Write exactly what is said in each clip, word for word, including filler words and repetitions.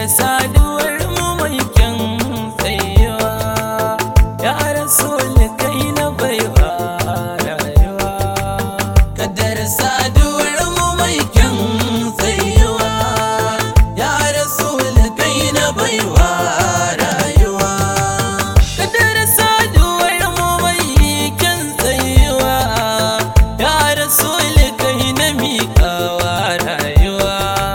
saduwar mu mai kyan tsayuwa, ya rasul kai na baiwa rayuwa. Kaddar saduwar mu mai kyan tsayuwa, ya rasul kai na baiwa rayuwa. Kaddar saduwar mu mai kyan tsayuwa, ya rasul kai na miƙawa rayuwa.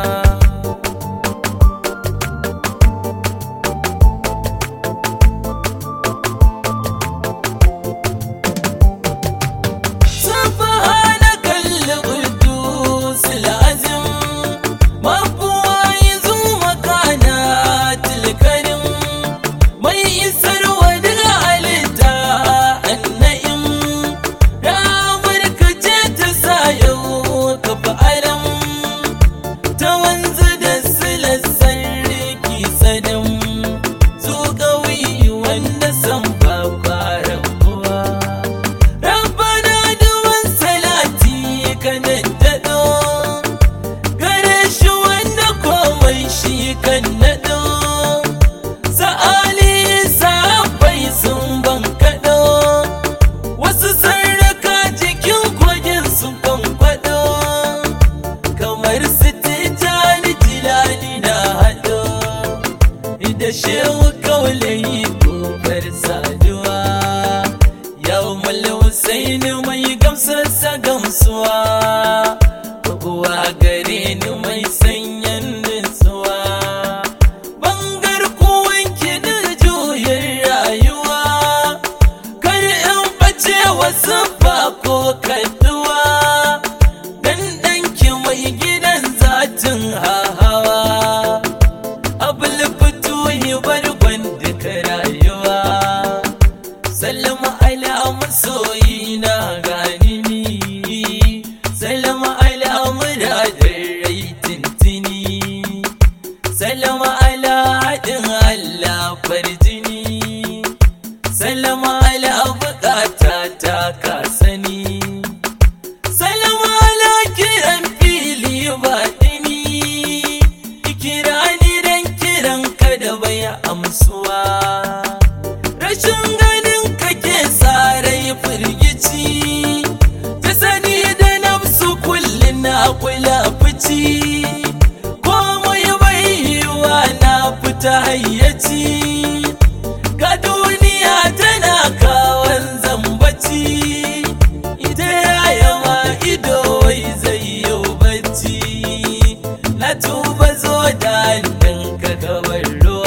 Da shehu kaulayi kofar saduwa, yau malla Husaini mai gamsarsa gamsuwa, uwa gare ni mai sanyan nutsuwa, bangar kuwanki da juyin rayuwa, kar in bace wasu ba ko kaduwa, dan danki mai gidan zatin hahawa, abul bargon duka rayuwa. Sallama ala masoyi na gani ni, sallama ala muradin rai tintini, sallama ala haɗin Allah farjini, sallama ala bukata ta kasani, sallama ala kiran fili baɗini, kirani dan kiran da bai amsuwa, rashin ganin kake sarai firgici, ta sani da nafsu kullum na kula fici, komai bai yiwa na fita hayyaci, ga duniya tana kawan zambaci, ita yaya ma ido wai zai yi bacci, na tuba zo da ka gabar.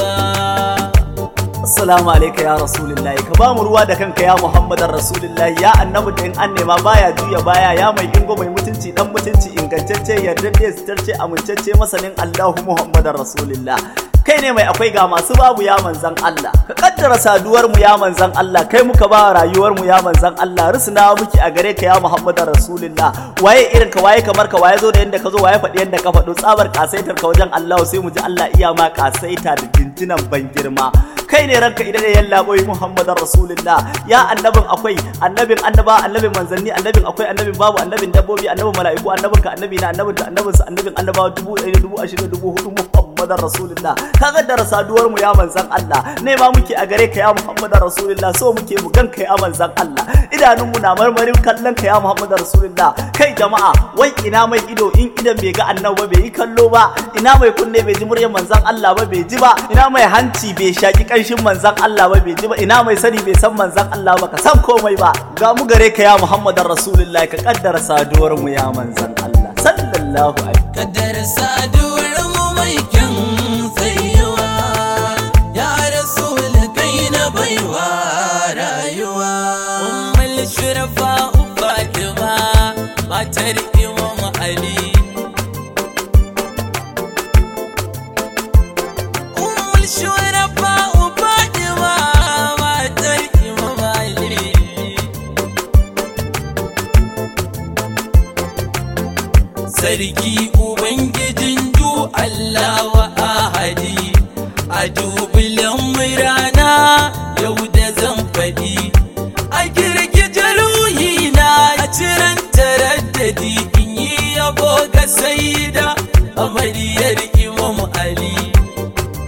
Assalamu alaika ya Rasulullahi, ka ba mu ruwa da kanka ya Muhammadan Rasulullahi, ya annabi da in an nema baya juya baya, ya mai ingo mai mutunci dan mutunci ingantacce yardadde sitarce amincacce masanin Allahu Muhammadan Rasulullah. Kai ne mai akwai ga masu babu ya manzan Allah, ka kaddara saduwar mu ya manzan Allah, kai muka ba rayuwar mu ya manzan Allah, rusuna muke a gare ka ya Muhammadan Rasulullah. Waye irin ka, waye kamar ka, waye zo da yanda ka zo, waye faɗi yanda ka faɗo, tsabar kasaitar ka wajen Allah sai mu ji Allah iya ma kasaita da jinjinan ban girma. Kai ne ranka idan ya labai Muhammadan Rasulullah, ya annabin akwai, annabin annaba, annabin manzanni, annabin akwai, annabin babu, annabin dabbobi, annabin mala'iku, annabin ka, annabi na, annabin ta, annabin sa, annabin annabawa dubu ɗaya dubu ashirin dubu hudu Muhammadan Rasulullah. Ka kaddara saduwar mu ya manzan Allah, ne ma muke a gare ka ya Muhammadan Rasulullah, so muke mu ganka ya manzan Allah, idanun mu na marmarin kallon ka ya Muhammadan Rasulullah. Kai jama'a, wai ina mai ido in idan bai ga annabi ba bai yi kallo ba, ina mai kunne bai ji muryar manzan Allah ba bai ji ba, ina mai hanci bai shaki kanshin manzan Allah ba bai ji ba, ina mai sani bai san manzan Allah ba ka san komai ba. Ga mu gare ka ya Muhammadan Rasulullah, ka kaddara saduwar mu ya manzan Allah sallallahu alaihi. Kaddara saduwar mu mai kyan tsayuwa, ya rasul kai na baiwa rayuwa. Ummul shurafa Fatima matar Imam Ali, Ummul shurafa Fatima matar Imam Ali, sarki ubangijin du Allah wa ahadi, a dubulan murana yau da zan faɗi, a girgije ruhina a ciran taraddadi, in yi yabo ga saida amariyar Imam Ali.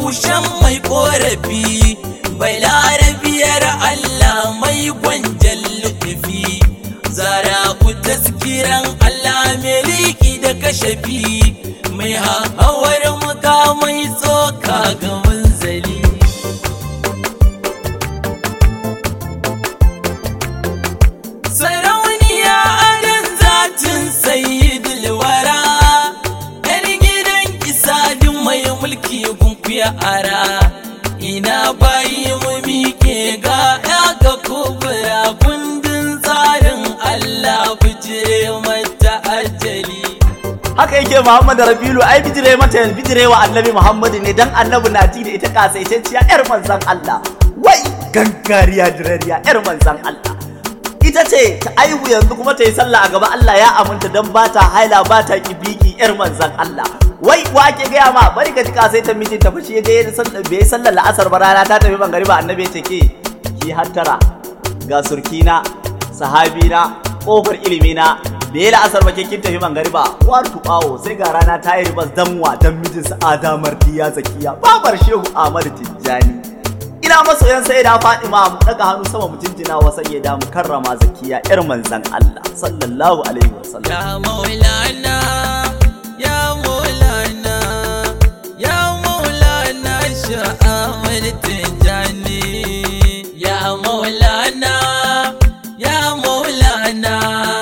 tushen mai korafi, balarabiyar Allah mai gwanjan lutufi, zara ku taskiran Allah mai liki da kashafi, mai hawar muka mai tsoka ga manzali. Sarauniya adan zatin sayyidul wara, yar gidan isadin mai mulki gunkuya ara, ina bayi mu miƙe ga ya ga kubura kundin tsarin Allah bijire mata ajali. Haka yake Muhammadu Rabilu, ai bijire mata bijire wa annabi Muhammadu ne dan annabi na ji da ita kasaitacciya yar manzan Allah. Wai gangariya dirariya yar manzan Allah. Ita ce ta aihu yanzu kuma ta yi sallah a gaba Allah ya aminta dan ba ta haila ba ta kibiki yar manzan Allah. Wai wa ake gaya ma bari ka ji kasaitan mijin ta fushi ga yadda sallah bai sallar la'asar ba rana ta tafi bangare ba annabi ya ce ke ki hattara ga surkina sahabina kofar ilimina da ya la'asar ba kin tafi mangariba war tubawo sai ga rana ta yi ribas danwa dan mijinsa Adamar Diya Zakiya babar Shehu Ahmadu Tijjani. Ina masoyan sai da Fatima mu daga hannu sama mu jinjina wa sai da mu karrama Zakiya yar manzon Allah sallallahu alaihi wasallam. Ya Maulana ya Maulana ya Maulana Shehu Ahmadu Tijjani, ya Maulana ya Maulana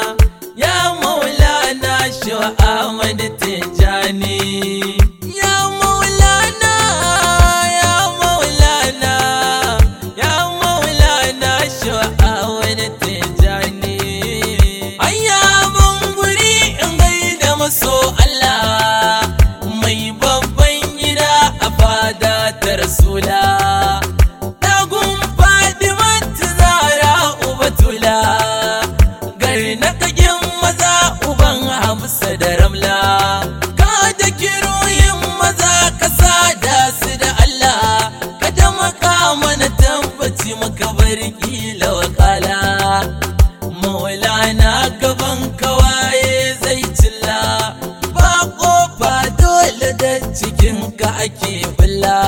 Ahmad Tijjani, ya Maulana ya Maulana ya Maulana Shehu Ahmad Tijjani. Ayya banguri in gaida maso Allah mai babban gida a fada ta Rasula, dagun Fatima Zahra Ubatula, gari na kagin maza uban Hamsa da Ramla, ka da kiroyin maza ka sada su da Allah, ka da maka mana tabbaci maka bar kila wakala. Maulana gaban kawaye zai cilla, ba kofa dole da cikin ka ake bulla.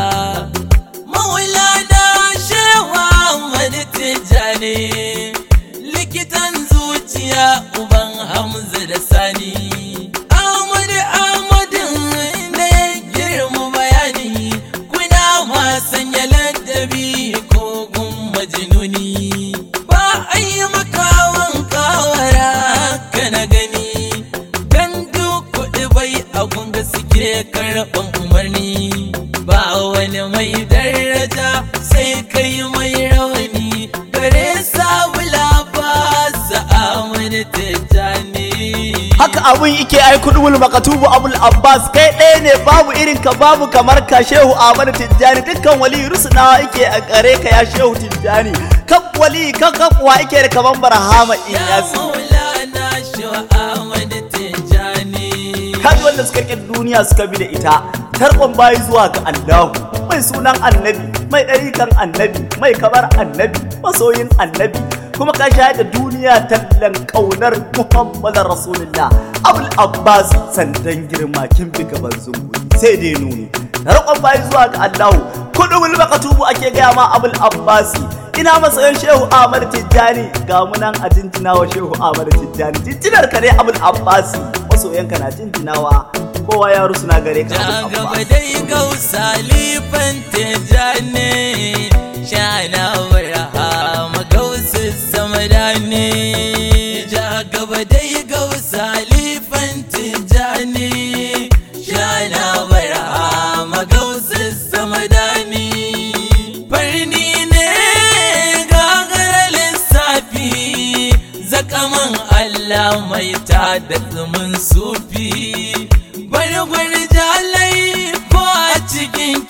Maulana Shehu Ahmad Tijjani, likitan zuciya uban Hamza da Sani, Ahmadu Ahmadin da ya girma bayani, kuna ma sanya ladabi ko gun majinuni, ba a yi makawan kawara ka na gani, gandu kuɗi bai a gunga suke karɓan umarni, ba wani mai daraja sai kai mai rauni, gare sabula ba sa Ahmadu Tijjani. Haka abun yake ai kudul makatubu Abul Abbas, kai ɗaya ne babu irin ka babu kamar ka Shehu Ahmadu Tijjani, dukkan wali rusuna yake a kare ka ya Shehu Tijjani, kaf wali ka kaf wa yake da kaman Barhama Inyas. Ya Maulana Shehu Ahmadu Tijjani, kan wanda suka rike duniya suka bi da ita tarkon bayi zuwa ga Allahu, mai sunan annabi, mai ɗarikan annabi, mai kamar annabi, masoyin annabi, kuma ka shayar da duniya tallan ƙaunar Muhammadin Rasulullah. Abul Abbas sandan girma kin bi gaban zunguri sai dai nuni, tarkon bayi zuwa ga Allahu, kudul makatubu ake gaya ma Abul Abbas. Ina masoyan Shehu Ahmad Tijjani, ga munan a jinjinawa Shehu Ahmad Tijjani, jinjinar ka ne Abul Abbas, masoyanka na jinjinawa, kowa ya rusuna gare ka Abul gaba Abbas. dai gausa lifan Tijjani, shana Barhama gausu samadani, ja gaba dai gausa lifan Tijjani, shana Barhama gausu samadani, farni ne gagar lissafi, zakaman Allah mai ta da tsumin sufi, gwargwar jalai ko a cikin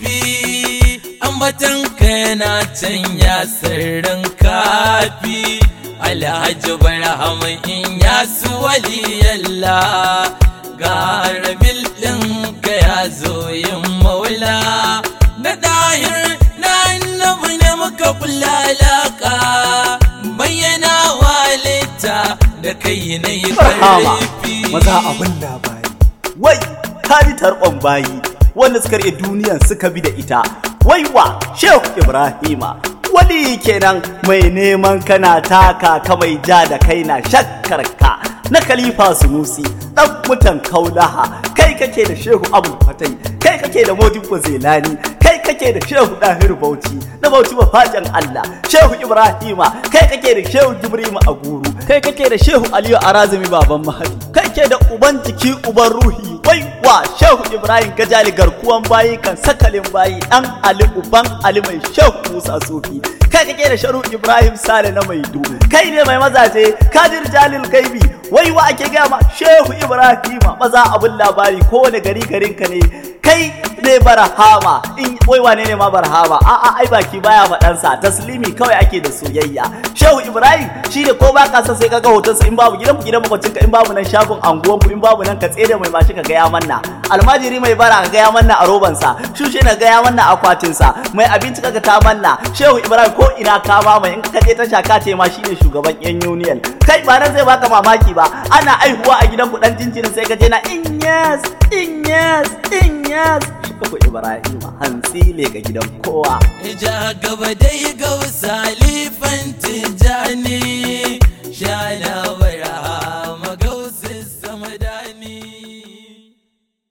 kifi, ambatan kana can ya sirrin kafi, Alhaji Barhama Inyas waliyallah, ga rabil ɗin ka ya zo yin maula, na dahir na annabi ne muka kula alaka, bayyana walita da kai na yi Barhama karfi. maza abin labari, wai ka ji tarkon bayi wanda suka rike duniyan suka bi da ita. Waiwa Shehu Ibrahima wali kenan mai neman kana taka ka mai ja da kai na shakkar ka na Khalifa Sunusi dan mutan Kaulaha. Kai kake da Shehu Abul Fatai, kai kake da Modibo Zelani, kai kake da Shehu Dahir Bauchi na Bauchi mafajan Allah. Shehu Ibrahima kai kake da Shehu Jibrima Aguru, kai kake da Shehu Aliyu Arazimi baban Mahadi, kai ke da uban jiki uban ruhi. Wai wa Shehu Ibrahim Gajali garkuwan bayi kan sakalin bayi dan Ali uban Ali mai Shehu Musa Sufi. Kai kake da Sharu Ibrahim Sale na Maidu, kai ne mai mazaje Kadir Jalil Gaibi. Wai wa ake gaya ma Shehu Ibrahima maza abun labari kowane gari garin ka ne. Kai ne Barhama, in wai wane ne ma Barhama? A'a ai baki baya faɗansa, taslimi kawai ake da soyayya. Shehu Ibrahim shi ne ko ba ka san sai kaga hotonsa, in babu gidan gidan makwacinka, in babu nan shagon anguwan ku, in babu nan ka tsere mai mashi ka gaya manna. Almajiri mai bara ka gaya manna a robansa, shushe na gaya manna akwatinsa, mai abinci kaga ta manna. Shehu Ibrahim ko ina ka mamaye, in ka je tasha ka ce ma shine shugaban yan union. Kai ba nan zai baka mamaki ba, ana aihuwa a gidan ku dan jinjinin sai ka je na inyas inyas inyas. Shehu Ibrahim hantsi le ga gidan kowa. Ja gaba dai ga Salifan Tijani shala